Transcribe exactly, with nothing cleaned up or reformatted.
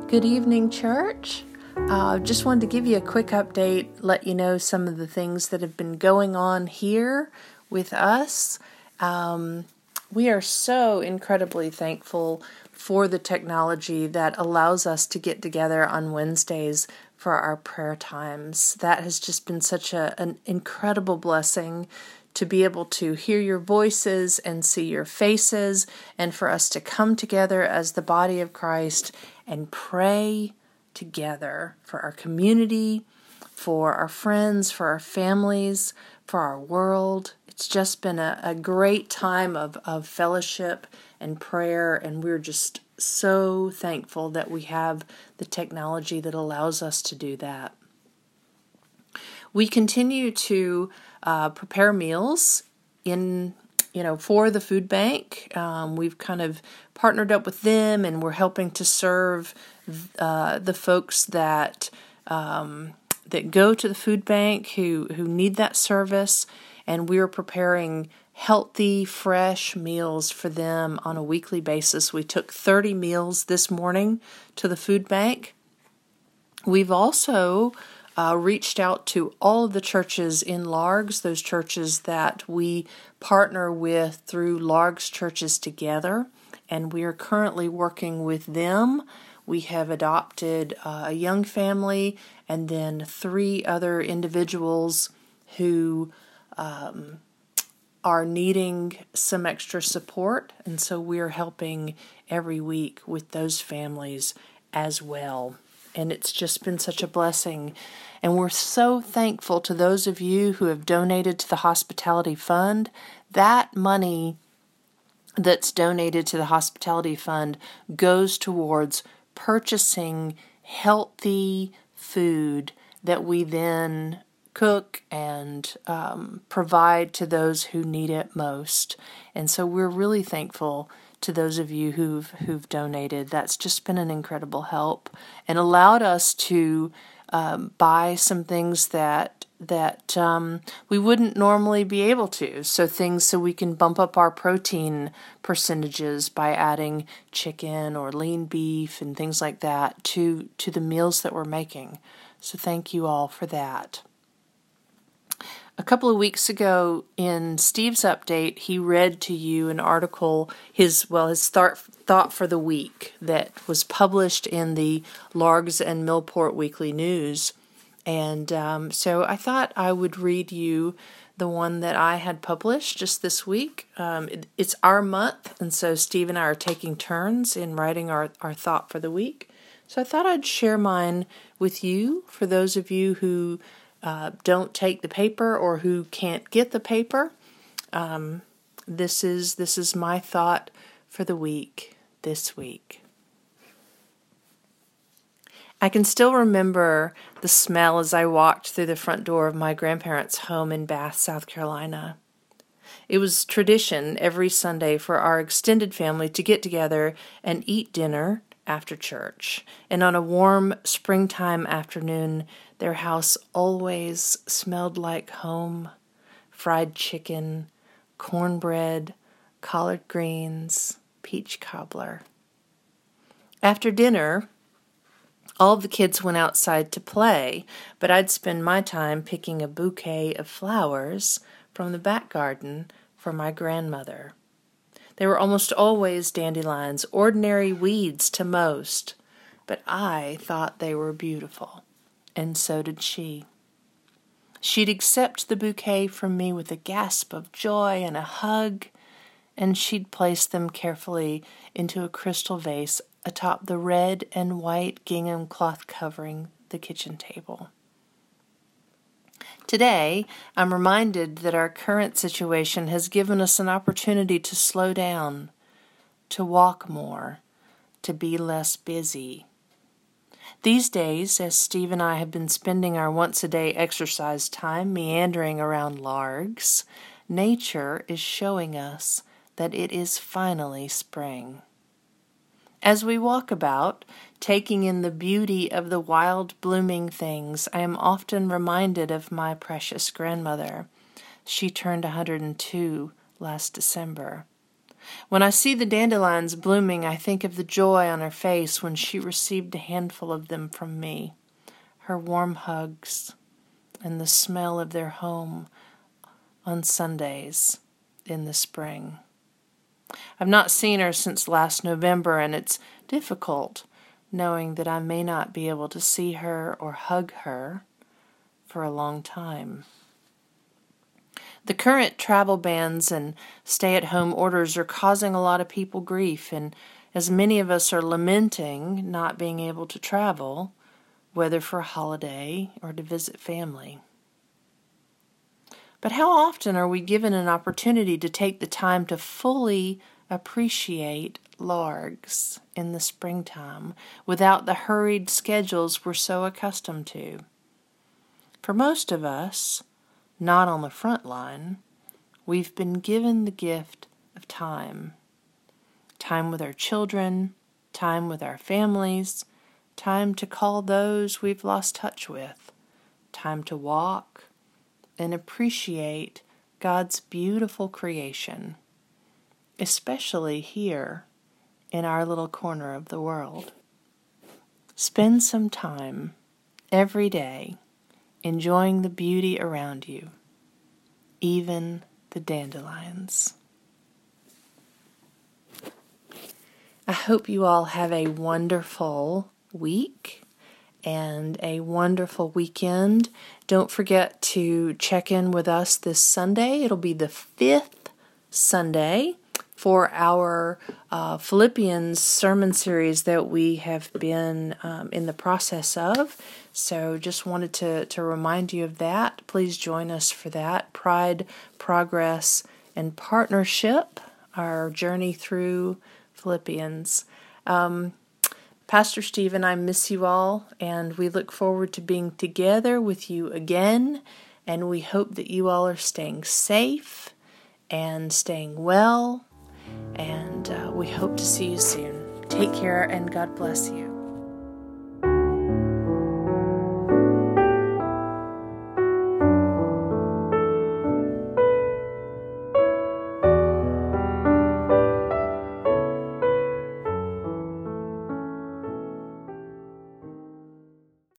Good evening, church. Uh, just wanted to give you a quick update, let you know some of the things that have been going on here with us. Um, we are so incredibly thankful for the technology that allows us to get together on Wednesdays for our prayer times. That has just been such a, an incredible blessing to be able to hear your voices and see your faces, and for us to come together as the body of Christ and pray together for our community, for our friends, for our families, for our world. It's just been a, a great time of, of fellowship and prayer, and we're just so thankful that we have the technology that allows us to do that. We continue to uh, prepare meals in, you know, for the food bank. Um, we've kind of partnered up with them, and we're helping to serve uh, the folks that um, that go to the food bank who who need that service, and we're preparing healthy, fresh meals for them on a weekly basis. We took thirty meals this morning to the food bank. We've also Uh, reached out to all of the churches in Largs, those churches that we partner with through Largs Churches Together, and we are currently working with them. We have adopted uh, a young family and then three other individuals who um, are needing some extra support, and so we're helping every week with those families as well. And it's just been such a blessing. And we're so thankful to those of you who have donated to the Hospitality Fund. That money that's donated to the Hospitality Fund goes towards purchasing healthy food that we then cook and um, provide to those who need it most. And so we're really thankful to those of you who've who've donated. That's just been an incredible help and allowed us to um, buy some things that that um, we wouldn't normally be able to. So things so we can bump up our protein percentages by adding chicken or lean beef and things like that to to the meals that we're making. So thank you all for that. A couple of weeks ago in Steve's update, he read to you an article, his well, his thought, thought for the week that was published in the Largs and Millport Weekly News. And um, so I thought I would read you the one that I had published just this week. Um, it, it's our month, and so Steve and I are taking turns in writing our, our thought for the week. So I thought I'd share mine with you for those of you who Uh, don't take the paper or who can't get the paper. Um, this is this is my thought for the week this week. I can still remember the smell as I walked through the front door of my grandparents' home in Bath, South Carolina. It was tradition every Sunday for our extended family to get together and eat dinner after church. And on a warm springtime afternoon, their house always smelled like home: fried chicken, cornbread, collard greens, peach cobbler. After dinner, all of the kids went outside to play, but I'd spend my time picking a bouquet of flowers from the back garden for my grandmother. They were almost always dandelions, ordinary weeds to most, but I thought they were beautiful, and so did she. She'd accept the bouquet from me with a gasp of joy and a hug, and she'd place them carefully into a crystal vase atop the red and white gingham cloth covering the kitchen table. Today, I'm reminded that our current situation has given us an opportunity to slow down, to walk more, to be less busy. These days, as Steve and I have been spending our once-a-day exercise time meandering around Largs, nature is showing us that it is finally spring. As we walk about, taking in the beauty of the wild blooming things, I am often reminded of my precious grandmother. She turned one hundred two last December. When I see the dandelions blooming, I think of the joy on her face when she received a handful of them from me, her warm hugs, and the smell of their home on Sundays in the spring. I've not seen her since last November, and it's difficult knowing that I may not be able to see her or hug her for a long time. The current travel bans and stay-at-home orders are causing a lot of people grief, and as many of us are lamenting not being able to travel, whether for a holiday or to visit family. But how often are we given an opportunity to take the time to fully appreciate largs in the springtime without the hurried schedules we're so accustomed to? For most of us, not on the front line, we've been given the gift of time. Time with our children, time with our families, time to call those we've lost touch with, time to walk and appreciate God's beautiful creation, especially here in our little corner of the world. Spend some time every day enjoying the beauty around you, even the dandelions. I hope you all have a wonderful week and a wonderful weekend. Don't forget to check in with us this Sunday. It'll be the fifth Sunday for our uh, Philippians sermon series that we have been um, in the process of. So just wanted to, to remind you of that. Please join us for that. Pride, Progress, and Partnership, our journey through Philippians. Um, Pastor Stephen, I miss you all, and we look forward to being together with you again, and we hope that you all are staying safe and staying well, and uh, we hope to see you soon. Take care, and God bless you.